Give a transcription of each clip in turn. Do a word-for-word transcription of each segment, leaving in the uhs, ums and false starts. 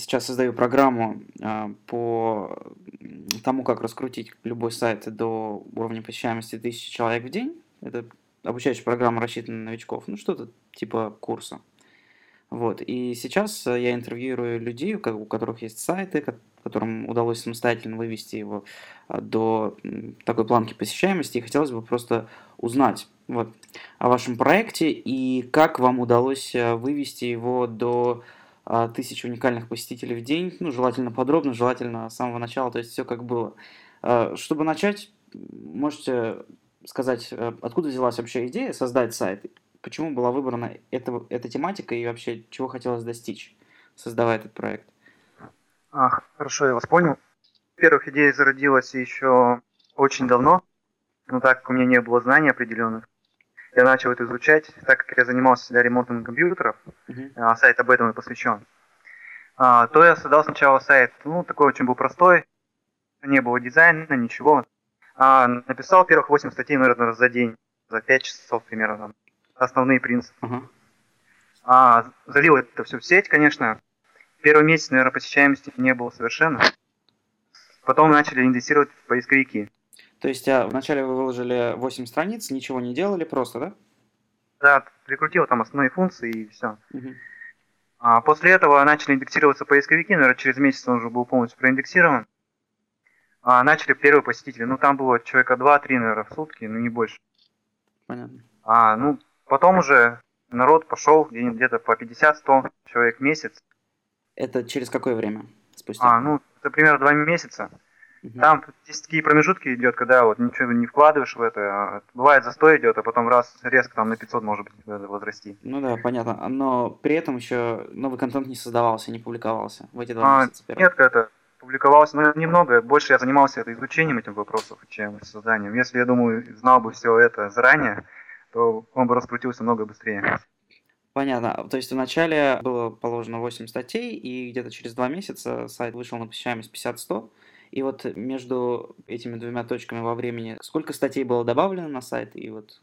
сейчас создаю программу а, по тому, как раскрутить любой сайт до уровня посещаемости тысячи человек в день. Это обучающая программа рассчитана на новичков, ну что-то типа курса. Вот. И сейчас э, я интервьюирую людей, у ко- у которых есть сайты, ко- которым удалось самостоятельно вывести его а, до м, такой планки посещаемости. И хотелось бы просто узнать вот, о вашем проекте и как вам удалось э, вывести его до а, тысячи уникальных посетителей в день. Ну, желательно подробно, желательно с самого начала, то есть все как было. А, Чтобы начать, можете сказать, э, откуда взялась вообще идея создать сайт? Почему была выбрана эта, эта тематика и вообще чего хотелось достичь, создавая этот проект? А, хорошо, я вас понял. Во-первых, идея зародилась еще очень давно, но так как у меня не было знаний определенных, я начал это изучать, так как я занимался всегда ремонтом компьютеров, Мгм. а сайт об этом и посвящен. А, то я создал сначала сайт, ну, такой очень был простой, не было дизайна, ничего. А, написал первых восемь статей, наверное, за день, за пять часов примерно, там, основные принципы. Ага. А, залил это все в сеть, конечно. Первый месяц, наверное, посещаемости не было совершенно. Потом начали индексировать в поисковики. То есть а, вначале вы выложили восемь страниц, ничего не делали, просто, да? Да, прикрутил там основные функции и все. Мгм. А после этого начали индексироваться поисковики, наверное, через месяц он уже был полностью проиндексирован. А начали первые посетители, ну там было человека два-три, наверное, в сутки, ну не больше. Понятно. А, ну, потом уже народ пошел где-то по пятьдесят-сто человек в месяц. Это через какое время спустя? А, ну, это примерно два месяца. Мгм. Там есть такие промежутки идет, когда вот ничего не вкладываешь в это. а Бывает застой идет, а потом раз резко там на пятьсот может быть возрасти. Ну да, понятно. Но при этом еще новый контент не создавался, не публиковался в эти два А, месяца первых. нет, это публиковалось, но немного. Больше я занимался это изучением этих вопросов, чем созданием. Если, я думаю, знал бы все это заранее, то он бы раскрутился много быстрее. Понятно. То есть вначале было положено восемь статей, и где-то через два месяца сайт вышел на посещаемость пятьдесят-сто. И вот между этими двумя точками во времени сколько статей было добавлено на сайт? И вот,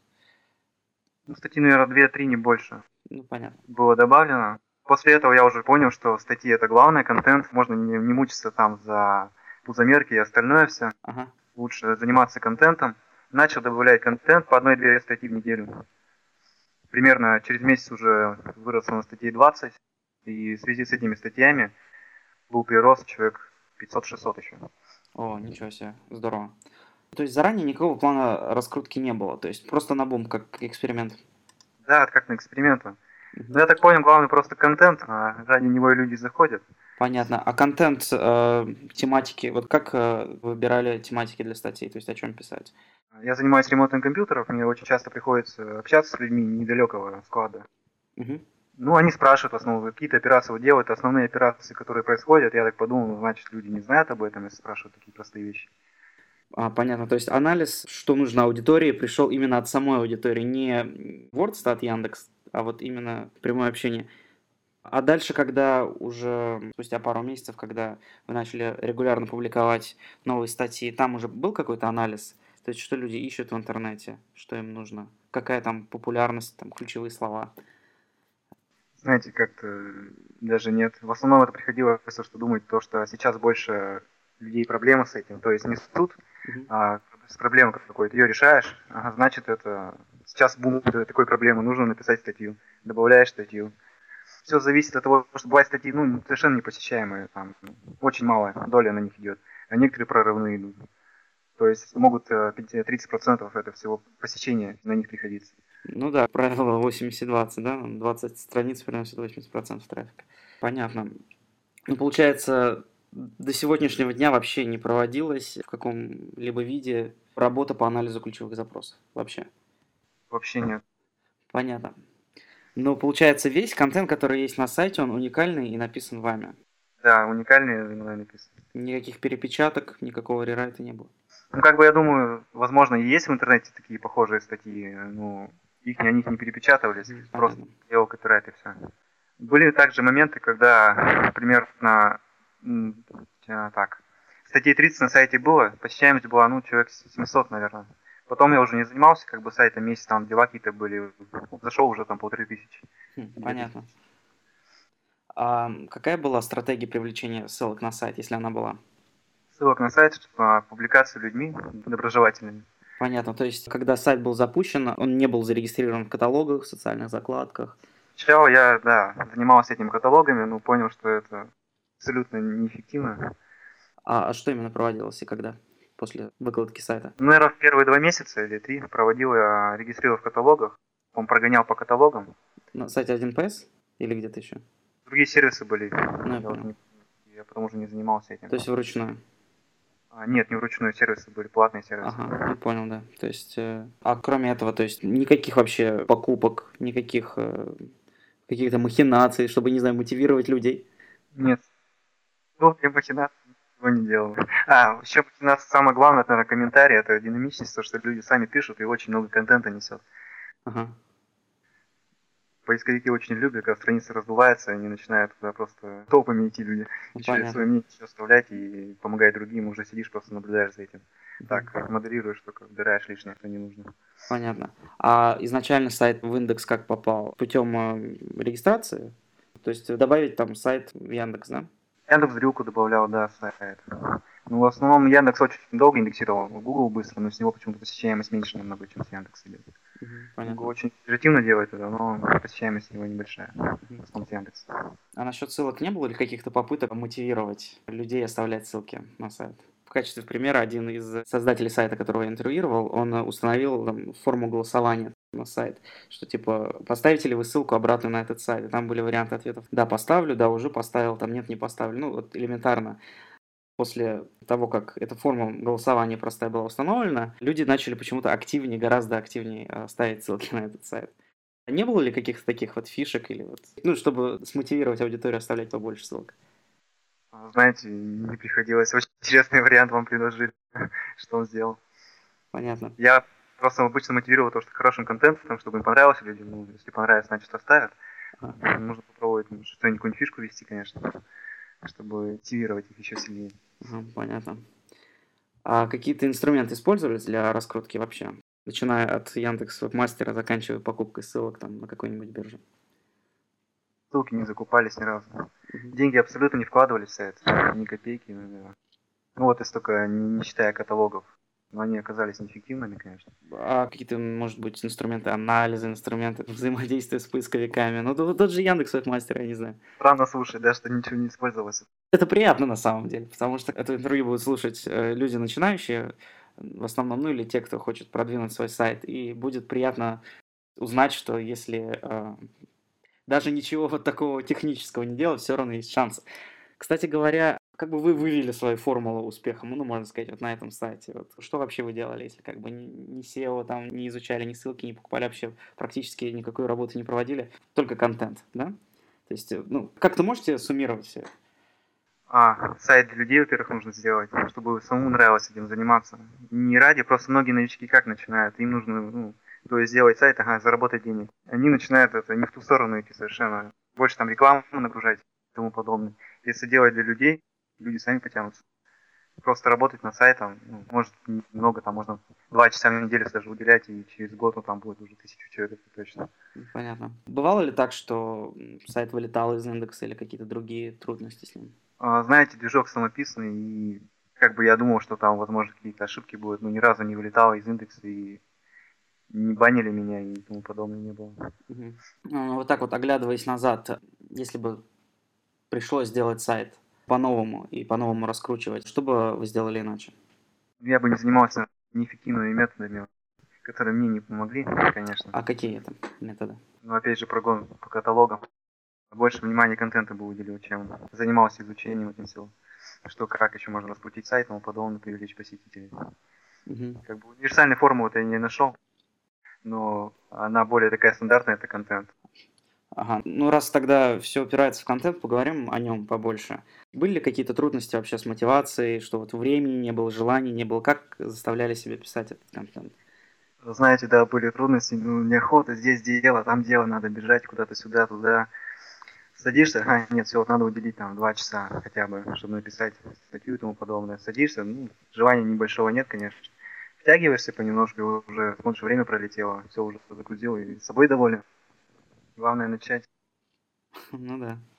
Ну, статьи, наверное, две-три, не больше ну, понятно. было добавлено. После этого я уже понял, что статьи это главное, контент, можно не, не мучиться там за пузомерки и остальное все. Ага. Лучше заниматься контентом. Начал добавлять контент по одной-две статьи в неделю. Примерно через месяц уже выросло на статей двадцать. И в связи с этими статьями был прирост человек пятьсот-шестьсот еще. О, ничего себе, здорово. То есть заранее никакого плана раскрутки не было, то есть просто на бум, как эксперимент. Да, это как на экспериментах. Мгм. Но я так понял, главный просто контент, а ради него и люди заходят. Понятно. А контент, э, тематики, вот как э, выбирали тематики для статей, то есть о чем писать? Я занимаюсь ремонтом компьютеров, мне очень часто приходится общаться с людьми недалекого склада. Мгм. Ну, они спрашивают в основном, какие-то операции вот делают, основные операции, которые происходят. Я так подумал, ну, значит, люди не знают об этом, если спрашивают такие простые вещи. А, понятно. То есть анализ, что нужно аудитории, пришел именно от самой аудитории, не WordStat, Яндекс, а вот именно прямое общение. А дальше, когда уже спустя пару месяцев, когда вы начали регулярно публиковать новые статьи, там уже был какой-то анализ? То есть, что люди ищут в интернете, что им нужно, какая там популярность, там ключевые слова. Знаете, как-то даже нет. В основном это приходилось, что думать то, что сейчас больше людей проблемы с этим. То есть не суд, Мгм. а с проблемой какой-то. Ее решаешь, ага, значит это сейчас бум такой проблемы, нужно написать статью. Добавляешь статью. Все зависит от того, что бывают статьи, ну, совершенно непосещаемые, там, очень малая доля на них идет, а некоторые прорывные идут. То есть могут э, тридцать процентов это всего посещения на них приходиться. Ну да, правило восемьдесят двадцать, да? двадцать страниц приносит восемьдесят процентов трафика. Понятно. Ну, получается, до сегодняшнего дня вообще не проводилась в каком-либо виде работа по анализу ключевых запросов. Вообще. Вообще нет. Понятно. Но получается, весь контент, который есть на сайте, он уникальный и написан вами. Да, уникальные имена написаны. Никаких перепечаток, никакого рерайта не было. Ну, как бы я думаю, возможно, и есть в интернете такие похожие статьи, ну, их, о них не перепечатывались, Мгм, просто понятно. делал копирайт и все. Были также моменты, когда примерно м, а, так, статей тридцать на сайте было, посещаемость была, ну, человек семьсот, наверное. Потом я уже не занимался, как бы, сайтом, месяц там дела какие-то были, зашел уже там полторы тысячи, Хм, две тысячи. понятно. А какая была стратегия привлечения ссылок на сайт, если она была? Ссылок на сайт, а, публикации людьми доброжелательными. Понятно. То есть, когда сайт был запущен, он не был зарегистрирован в каталогах, в социальных закладках. Сначала я, да, занимался этими каталогами, но понял, что это абсолютно неэффективно. А, а что именно проводилось и когда? После выкладки сайта? Ну, наверное, в первые два месяца или три проводил я, регистрировал в каталогах, он прогонял по каталогам. На сайте один пэ эс или где-то еще? Другие сервисы были, Ну, я я уже понял. не, я потом уже не занимался этим. То есть вручную? А, нет, не вручную, сервисы были, платные сервисы. Ага, ну понял, да. То есть, э, а кроме этого, то есть никаких вообще покупок, никаких э, каких-то махинаций, чтобы, не знаю, мотивировать людей? Нет, ну, я махинаций ничего не делал. А, еще махинация, самое главное, это, наверное, комментарии, это динамичность, то, что люди сами пишут и очень много контента несет. Ага, Поисковики очень любят, когда страница раздувается, они начинают туда просто толпами идти люди. ну Еще свое понятно. мнение еще оставлять и помогать другим, уже сидишь, просто наблюдаешь за этим. Мгм. Так, модерируешь, только убираешь лишнее, что не нужно. Понятно. А изначально сайт в индекс как попал? Путем э, регистрации? То есть добавить там сайт в Яндекс, да? Яндекс дрюку добавлял, да, сайт. Ну, в основном Яндекс очень долго индексировал, Google быстро, но с него почему-то посещаемость меньше намного, чем с Яндекса идет. Мгм, Google понятно. очень оперативно делает это, но посещаемость его небольшая, в Мгм. основном с Яндекса. А насчет ссылок не было ли каких-то попыток мотивировать людей оставлять ссылки на сайт? В качестве примера, один из создателей сайта, которого я интервьюировал, он э, установил там, форму голосования на сайт, что типа, поставите ли вы ссылку обратно на этот сайт? И там были варианты ответов. Да, поставлю, да, уже поставил, там нет, не поставлю. Ну, вот элементарно. После того, как эта форма голосования простая была установлена, люди начали почему-то активнее, гораздо активнее э, ставить ссылки на этот сайт. А не было ли каких-то таких вот фишек или вот, ну, чтобы смотивировать аудиторию оставлять побольше ссылок? А, знаете, не приходилось. Очень интересный вариант вам предложили, что он сделал. Понятно. Я просто обычно мотивировал то, что хорошим контентом, чтобы им понравилось людям. Ну, если понравится, значит оставят. Ага. Нужно попробовать ну, что-нибудь, какую-нибудь фишку вести, конечно, чтобы мотивировать их еще сильнее. Ага, понятно. А какие-то инструменты использовались для раскрутки вообще? Начиная от Яндекс Вебмастера, заканчивая покупкой ссылок там на какой-нибудь бирже. Ссылки не закупались ни разу. Мгм. Деньги абсолютно не вкладывались в сайт, ни копейки. наверное. Ну вот, если только не, не считая каталогов. Но они оказались неэффективными, конечно. А какие-то, может быть, инструменты анализа, инструменты взаимодействия с поисковиками? Ну, тот, тот же Яндекс Вебмастер, я не знаю. Странно слушать, да, что ничего не использовалось. Это приятно на самом деле, потому что это интервью будут слушать э, люди начинающие, в основном, ну или те, кто хочет продвинуть свой сайт, и будет приятно узнать, что если э, даже ничего вот такого технического не делать, все равно есть шансы. Кстати говоря, как бы вы вывели свою формулу успеха, ну, можно сказать, вот на этом сайте? Вот что вообще вы делали, если как бы ни, ни сео там не изучали, ни ссылки не покупали, вообще практически никакой работы не проводили, только контент, да? То есть, э, ну, как-то можете суммировать все? А, сайт для людей, во-первых, нужно сделать, чтобы самому нравилось этим заниматься. Не ради, просто многие новички как начинают? Им нужно, ну, то есть сделать сайт, ага, заработать денег. Они начинают это не в ту сторону идти совершенно. Больше там рекламу нагружать и тому подобное. Если делать для людей, люди сами потянутся. Просто работать над сайтом, ну, может, много, там можно два часа в неделю даже уделять, и через год ну, там будет уже тысячу человек, это точно. Понятно. Бывало ли так, что м, сайт вылетал из индекса или какие-то другие трудности с ним? А, знаете, движок самописный, и как бы я думал, что там, возможно, какие-то ошибки будут, но ни разу не вылетало из индекса, и не банили меня, и тому подобное не было. Мгм. Ну, вот так вот, оглядываясь назад, если бы пришлось сделать сайт по-новому и по-новому раскручивать, что бы вы сделали иначе? Я бы не занимался неэффективными методами, которые мне не помогли, конечно. А какие это методы? Но опять же, прогон по каталогам. Больше внимания контента бы уделил, чем занимался изучением этим всего. Что, как еще можно раскрутить сайт, тому подобное, привлечь посетителей. Мгм. Как бы универсальной формулы я не нашел, но она более такая стандартная, это контент. Ага. Ну, раз тогда все упирается в контент, поговорим о нем побольше. Были ли какие-то трудности вообще с мотивацией, что вот времени не было, желания не было? Как заставляли себя писать этот контент? Знаете, да, были трудности, ну, неохота, здесь дело, там дело, надо бежать куда-то сюда, туда. Садишься, а, нет, все, вот надо уделить там два часа хотя бы, чтобы написать статью и тому подобное. Садишься, ну, желания небольшого нет, конечно. Втягиваешься понемножку, и уже смотришь, время пролетело, все уже загрузил, и с собой доволен. Главное начать. Ну да.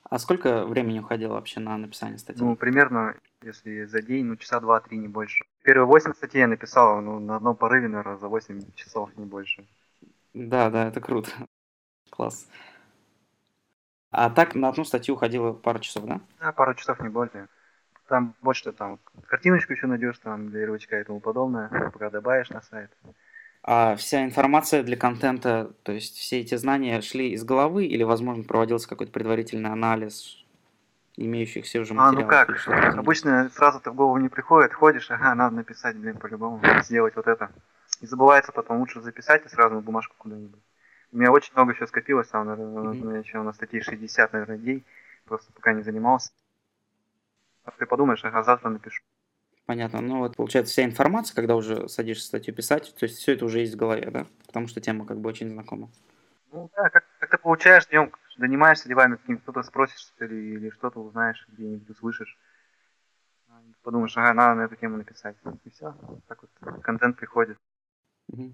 А сколько времени уходило вообще на написание Ну, статей? примерно, если за день, ну, часа два-три, не больше. Первые восемь статей я написал, ну, на одном порыве, наверное, за восемь часов, не больше. Да, да, это круто. Класс. А так на одну статью уходило пару часов, да? Да, пару часов, не более. Там больше там картиночку еще найдешь, там, для ярлычка и тому подобное, пока добавишь на сайт. А вся информация для контента, то есть все эти знания шли из головы или, возможно, проводился какой-то предварительный анализ имеющихся уже А, ну материалов или как, что-то в этом духе? обычно сразу-то в голову не приходит, ходишь, ага, надо написать, блин, по-любому, сделать вот это. И забывается потом, лучше записать и сразу на бумажку куда-нибудь. У меня очень много еще скопилось, там, Мгм. наверное, еще на статье шестьдесят, наверное, дней, просто пока не занимался. А ты подумаешь, ага, завтра напишу. Понятно. Ну вот получается вся информация, когда уже садишься статью писать, то есть все это уже есть в голове, да? Потому что тема как бы очень знакома. Ну да, как, как ты получаешь днем, занимаешься делами, каким кто-то спросишь что ли, или что-то узнаешь, где-нибудь услышишь. Подумаешь, ага, надо на эту тему написать. И все, так вот контент приходит. Мгм.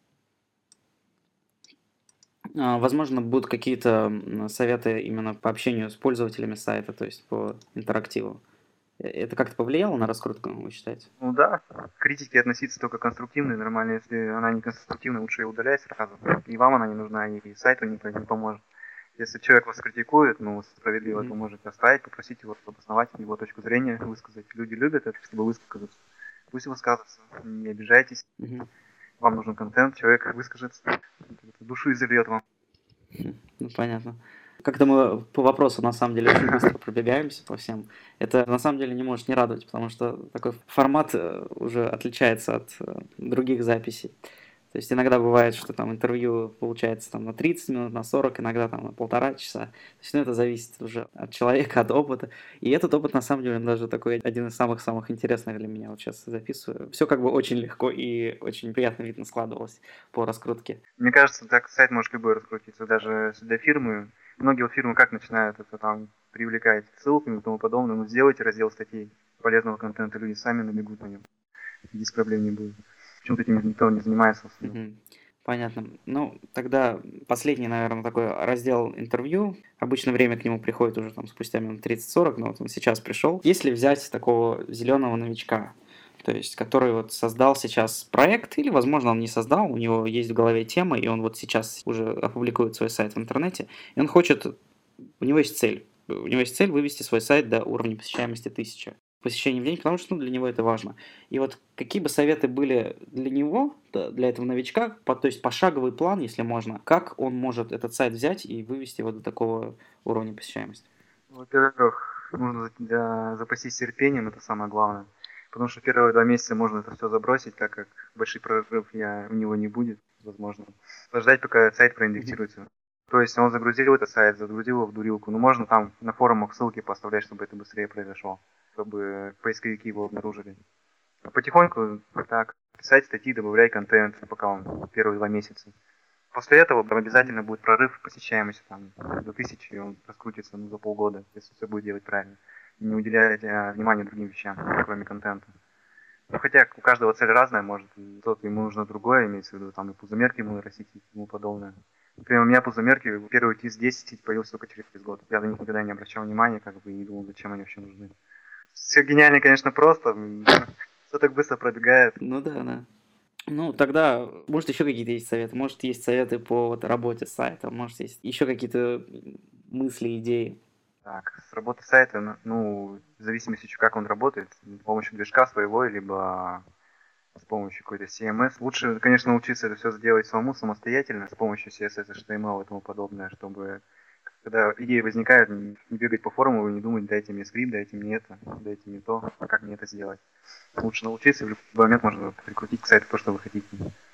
А, Возможно, будут какие-то м, советы именно по общению с пользователями сайта, то есть по интерактиву. Э, Это как-то повлияло на раскрутку, вы считаете? Ну да, к критике относиться только конструктивно, нормально, если она не конструктивная, лучше ее удалять сразу. И вам она не нужна, и сайту не, не поможет. Если человек вас критикует, ну, справедливо, Мгм. то можете оставить, попросить его обосновать его точку зрения, высказать. Люди любят это, чтобы высказаться. Пусть высказывается, не обижайтесь. Мгм. Вам нужен контент, человек выскажется, душу изольет вам. Хм, Ну, понятно. Как-то мы по вопросу, на самом деле, очень быстро пробегаемся по всем. Это, на самом деле, не может не радовать, потому что такой формат э, уже отличается от э, других записей. То есть иногда бывает, что там интервью получается там на тридцать минут, на сорок, иногда там на полтора часа. То есть, ну, это зависит уже от человека, от опыта. И этот опыт, на самом деле, он даже такой один из самых-самых интересных для меня. Вот сейчас записываю. Все как бы очень легко и очень приятно видно складывалось по раскрутке. Мне кажется, так сайт может любой раскрутиться, даже для фирмы. Многие вот фирмы как начинают это там привлекать ссылками и тому подобное. Ну, сделайте раздел статей полезного контента, люди сами набегут на него. Здесь проблем не будет. Почему-то этим никто не занимается особо. Мгм. Понятно. Ну, тогда последний, наверное, такой раздел интервью. Обычно время к нему приходит уже там спустя минут тридцать-сорок, но вот он сейчас пришел. Если взять такого зеленого новичка, то есть который вот создал сейчас проект, или, возможно, он не создал, у него есть в голове тема, и он вот сейчас уже опубликует свой сайт в интернете, и он хочет, у него есть цель, у него есть цель вывести свой сайт до уровня посещаемости тысяча посещений в день, потому что ну, для него это важно. И вот какие бы советы были для него, да, для этого новичка, по, то есть пошаговый план, если можно, как он может этот сайт взять и вывести его до такого уровня посещаемости? Во-первых, нужно для- запастись терпением, это самое главное. Потому что первые два месяца можно это все забросить, так как большой прорыв я, у него не будет, возможно. Подождать, пока сайт Мгм. проиндексируется. То есть он загрузил этот сайт, загрузил его в дурилку. Ну, можно там на форумах ссылки поставлять, чтобы это быстрее произошло, чтобы поисковики его обнаружили. А потихоньку так, писать статьи, добавляй контент, пока он первые два месяца. После этого Мгм. обязательно будет прорыв посещаемости там, до тысячи, и он раскрутится ну, за полгода, если все будет делать правильно. И не уделять а, внимания другим вещам, кроме контента. Ну, хотя у каждого цель разная, может, кто-то ему нужно другое, имеется в виду, там и пузомерки ему растить и тому подобное. Например, у меня пузомерки, первый тис десять появился только через год. Я на них никогда не обращал внимания, как бы, и не думал, зачем они вообще нужны. Все гениально, конечно, просто, все так быстро пробегает. Ну да, да. Ну, тогда, может, еще какие-то есть советы, может, есть советы по вот, работе с сайтом, может, есть еще какие-то мысли, идеи. Так, с работы сайта, ну, в зависимости, от как он работает, с помощью движка своего, либо с помощью какой-то си эм эс. Лучше, конечно, научиться это все сделать самому, самостоятельно, с помощью си эс эс, эйч ти эм эл и тому подобное, чтобы, когда идеи возникают, не не бегать по форуму и не думать, дайте мне скрипт, дайте мне это, дайте мне то, а как мне это сделать. Лучше научиться, и в любой момент можно прикрутить к сайту то, что вы хотите.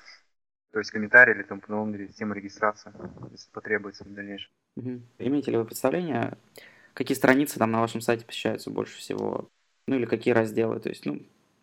То есть комментарий или тому подобное, или система регистрации, если потребуется в дальнейшем. Мгм. Имеете ли вы представление, какие страницы там на вашем сайте посещаются больше всего? Ну, или какие разделы? То есть, ну,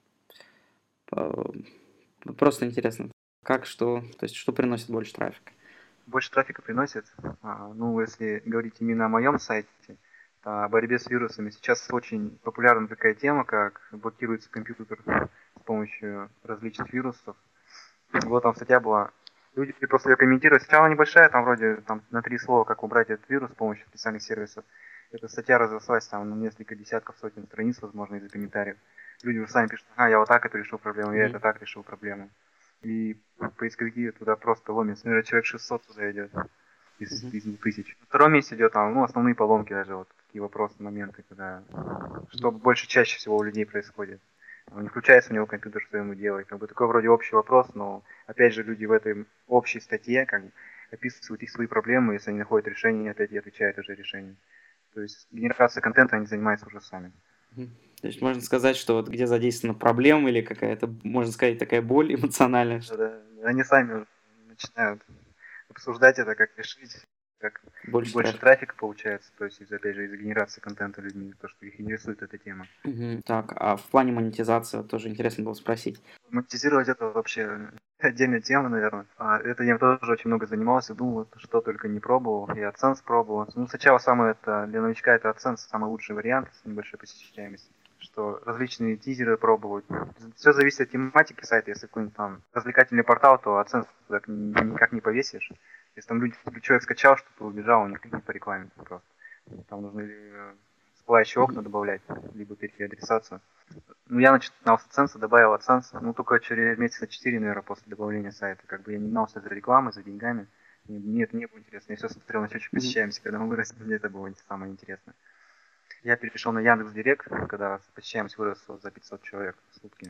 по- просто интересно, как, что, то есть, что приносит больше трафика? Больше трафика приносит. А, ну, если говорить именно о моем сайте, о борьбе с вирусами, сейчас очень популярна такая тема, как блокируется компьютер с помощью различных вирусов. Вот там статья была. Люди просто ее комментируют. Сначала небольшая, там вроде там на три слова, как убрать этот вирус с помощью специальных сервисов. Эта статья разослась там на несколько десятков, сотен страниц, возможно, из-за комментариев. Люди уже сами пишут, а, я вот так это решил проблему, я это Мгм. так решил проблему. И поисковики туда просто ломятся. Наверное, человек шестьсот туда идет из, Мгм. из двух тысяч. На втором месте идет там, ну, основные поломки даже, вот такие вопросы, моменты, когда, что больше чаще всего у людей происходит. Он не включается у него компьютер, что ему делать. Как бы такой вроде общий вопрос, но опять же люди в этой общей статье как бы описывают их свои проблемы, если они находят решение, опять и отвечают уже решение. То есть генерация контента они занимаются уже сами. Мгм. То есть можно сказать, что вот где задействована проблема или какая-то, можно сказать, такая боль эмоциональная, что Да, они сами начинают обсуждать это, как решить, как больше больше трафика. трафика получается, то есть, из, опять же, из-за генерации контента людьми, то, что их интересует эта тема. Мгм. Так, а в плане монетизации вот тоже интересно было спросить. Монетизировать это вообще отдельная тема, наверное. А это я тоже очень много занимался, думал, что только не пробовал. И AdSense пробовал. Ну, сначала самое это, для новичка это AdSense самый лучший вариант с небольшой посещаемостью. Что различные тизеры пробовать. Все зависит от тематики сайта. Если какой-нибудь там развлекательный портал, то AdSense туда никак не повесишь. Если там люди, человек скачал что-то, убежал, он никак не по рекламе просто. Там нужны э, всплывающие окна Мгм. добавлять, либо переадресацию. Ну, я начинал с AdSense, добавил AdSense, ну, только через месяца четыре, наверное, после добавления сайта. Как бы я не гнался за рекламой, за деньгами. И мне это не было интересно. Я все смотрел на счетчик Мгм. посещаемости, когда мы выросли, мне это было самое интересное. Я перешел на Яндекс.Директ, когда посещаемость выросла за пятьсот человек в сутки.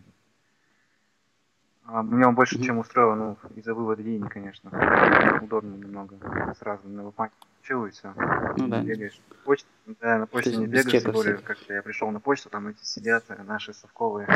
А, меня он больше, Мгм. чем устроил, ну, из-за вывода денег, конечно. Удобно немного. Сразу на веб включил и все. Ну Не да, бегаешь. Почта, да, на то почте есть не без бегаешь, тем чеков более, всяких. как-то я пришел на почту, там эти сидят, э, наши совковые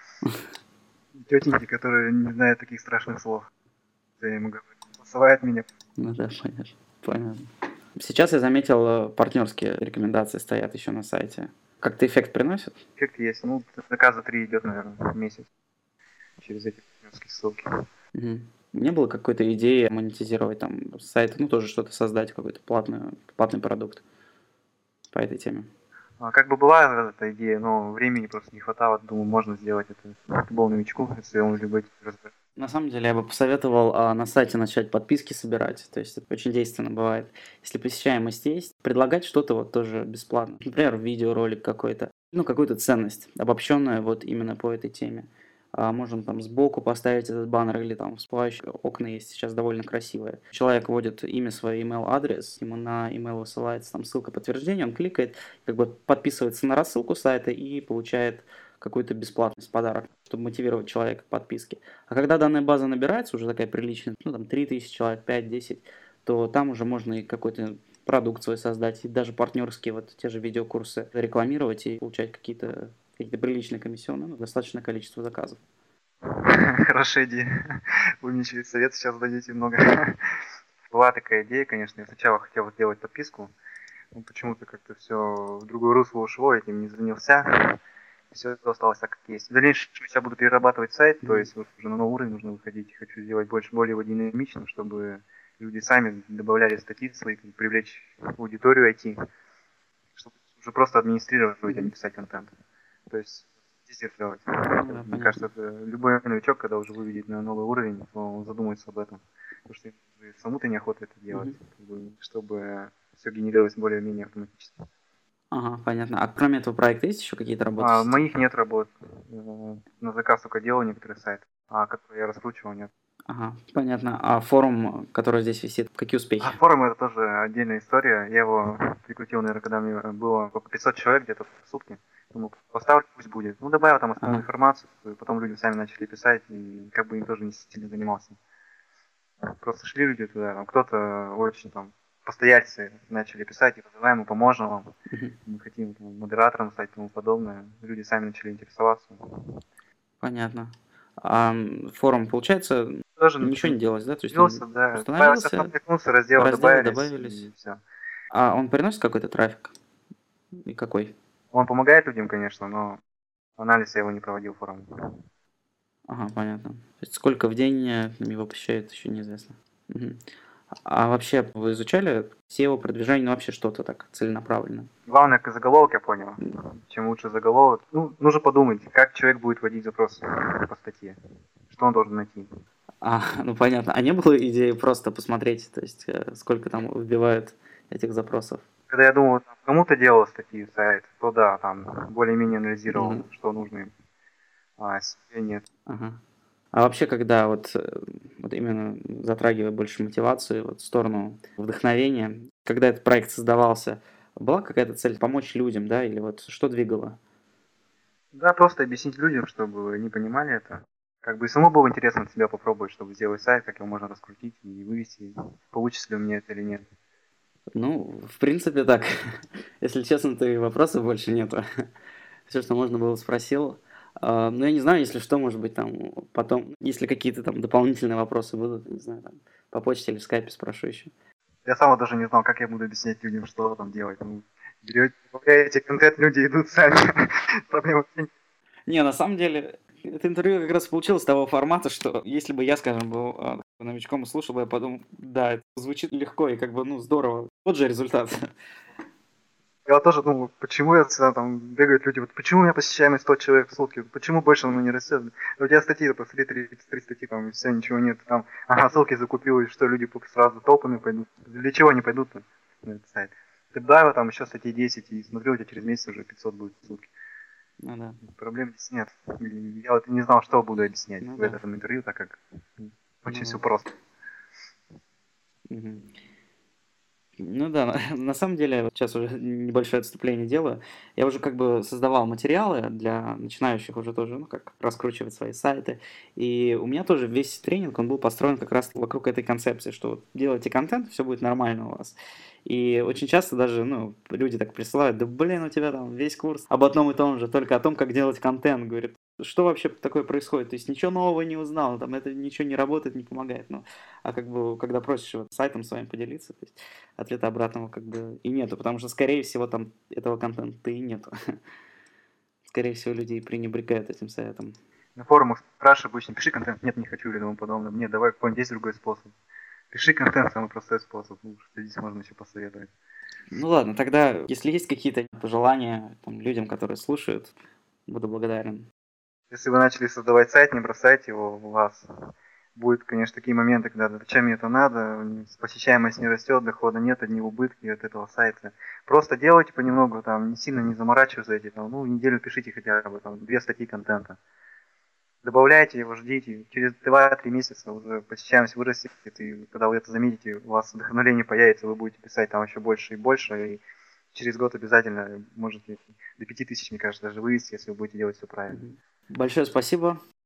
тетеньки, которые не знают таких страшных слов. Я ему говорю, посылает меня. Ну да, понятно. Понятно. Сейчас я заметил, э, партнерские рекомендации стоят еще на сайте. Как-то эффект приносит? Эффект есть. Ну, заказа три идет, наверное, в месяц через эти партнерские ссылки. Мгм. Не было какой-то идеи монетизировать там сайт, ну тоже что-то создать, какой-то платный, платный продукт по этой теме? А, как бы была эта идея, но времени просто не хватало. Думаю, можно сделать это. Это был новичку, если он любит разбираться. На самом деле я бы посоветовал а, на сайте начать подписки собирать, то есть это очень действенно бывает. Если посещаемость есть, предлагать что-то вот тоже бесплатно. Например, видеоролик какой-то, ну какую-то ценность, обобщенную вот именно по этой теме. А, можем там сбоку поставить этот баннер или там всплывающие окна есть сейчас довольно красивые. Человек вводит имя, свой email адрес, ему на email высылается там ссылка подтверждения, он кликает, как бы подписывается на рассылку сайта и получает какой-то бесплатный подарок, чтобы мотивировать человека к подписке. А когда данная база набирается, уже такая приличная, ну там три тысячи человек, пять-десять, то там уже можно и какой-то продукт свой создать, и даже партнерские вот те же видеокурсы рекламировать и получать какие-то какие-то приличные комиссионные, ну, достаточное количество заказов. Хорошая идея. Вы мне через совет сейчас дадите много. Была такая идея, конечно. Я сначала хотел сделать подписку, но почему-то как-то все в другое русло ушло, этим не занялся. Все осталось так, как есть. В дальнейшем я буду перерабатывать сайт, то Мгм. есть вот уже на новый уровень нужно выходить. Хочу сделать больше, более его динамичным, чтобы люди сами добавляли статьи свои, привлечь аудиторию ай ти, чтобы уже просто администрировать, а не Мгм. писать контент. То есть здесь делать. Ну да, Мне кажется, понятно. это любой новичок, когда уже выведет на новый уровень, то он задумается об этом. Потому что саму-то неохота это делать, Мгм. как бы, чтобы все генерировалось более-менее автоматически. Ага, понятно. А кроме этого проекта есть еще какие-то работы в А, сети? моих нет работ. Э, На заказ только делал некоторые сайты, а которые я раскручивал, нет. Ага, понятно. А форум, который здесь висит, какие А успехи? форум это тоже отдельная история. Я его прикрутил, наверное, когда мне было по пятьсот человек где-то в сутки. Думаю, поставлю, пусть будет. Ну, добавил там основную Ага. информацию, и потом люди сами начали писать, и как бы им тоже не сильно занимался. Просто шли люди туда, там кто-то очень там постояльцы начали писать, типа, давай мы поможем вам, Мгм. мы хотим там, модератором стать и тому подобное. Люди сами начали интересоваться. Понятно. А м, форум, получается, Тоже ничего не делалось, да? То есть он появился, да, добавилась установился, основные функции, разделы разделы добавились, добавились. и все. А он приносит какой-то трафик? И какой? Он помогает людям, конечно, но анализ я его не проводил в форуме. Ага, понятно. То есть сколько в день э, его посещают, еще неизвестно. Мгм. А вообще вы изучали сео, продвижение, ну вообще что-то так целенаправленно? Главное, как заголовок, я понял. М. Чем лучше заголовок. Ну, нужно подумать, как человек будет вводить запрос по статье. Что он должен найти. А, ну понятно. А не было идеи просто посмотреть, то есть э, сколько там вбивают этих запросов? Когда я думал, там, кому-то делал статьи, сайт, то да, там более-менее анализировал, Мгм. что нужно им, а себе нет. Ага. А вообще, когда вот, э, вот именно затрагивая больше мотивацию, вот в сторону вдохновения, когда этот проект создавался, была какая-то цель помочь людям, да, или вот что двигало? Да, просто объяснить людям, чтобы они понимали это. Как бы и самому было интересно от себя попробовать, чтобы сделать сайт, как его можно раскрутить и вывести, получится ли у меня это или нет. Ну, в принципе, так. Если честно, то и вопросов больше нету. Все, что можно было, спросил. А, ну, я не знаю, если что, может быть, там потом, если какие-то там дополнительные вопросы будут, не знаю, там по почте или в скайпе спрошу еще. Я сам вот даже не знал, как я буду объяснять людям, что там делать. Ну, берете, добавляете контент, люди идут сами. Проблема в том, Не, на самом деле, это интервью как раз получилось того формата, что если бы я, скажем, был а, новичком и слушал бы, я подумал, да, это звучит легко и как бы, ну, здорово. Тот же результат. я вот тоже думал, почему я всегда там бегают люди, вот почему у меня посещаемость сто человек в сутки, почему больше оно не растет? У тебя статьи, посмотри, тридцать три статьи, там, и все, ничего нет, там, ага, ссылки закупил, и что, люди сразу толпами пойдут. Для чего они пойдут на этот сайт? Ты добавил там еще статьи десять, и смотрю, у тебя через месяц уже пятьсот будет в сутки. Ну да, Проблем здесь нет. И я вот не знал, что буду объяснять ну в да, этом интервью, так как ну очень все да. просто. Мгм. Ну да, на на самом деле, вот сейчас уже небольшое отступление делаю. Я уже как бы создавал материалы для начинающих уже тоже, ну, как раскручивать свои сайты. И у меня тоже весь тренинг, он был построен как раз вокруг этой концепции, что вот делайте контент, все будет нормально у вас. И очень часто даже, ну, люди так присылают, да блин, у тебя там весь курс об одном и том же, только о том, как делать контент. Говорит, что вообще такое происходит? То есть ничего нового не узнал, там это ничего не работает, не помогает. Ну, а как бы, когда просишь вот сайтом своим поделиться, то есть ответа обратного как бы и нету, потому что, скорее всего, там этого контента и нету. Скорее всего, люди пренебрегают этим советом. На форумах спрашиваю обычно, пиши контент, нет, не хочу или тому подобное. Нет, давай какой-нибудь есть другой способ. Пиши контент, самый простой способ. Ну, что здесь можно еще посоветовать. Ну ладно, тогда, если есть какие-то пожелания там, людям, которые слушают, буду благодарен. Если вы начали создавать сайт, не бросайте его, у вас будут, конечно, такие моменты, когда зачем мне это надо, посещаемость не растет, дохода нет, одни убытки от этого сайта. Просто делайте понемногу, там, не сильно не заморачивайтесь, там, ну, неделю пишите хотя бы, там, две статьи контента. Добавляйте его, ждите, через два-три месяца уже посещаемость вырастет, и когда вы это заметите, у вас вдохновление появится, вы будете писать там еще больше и больше, и через год обязательно можете до пяти тысяч, мне кажется, даже вывести, если вы будете делать все правильно. Большое спасибо.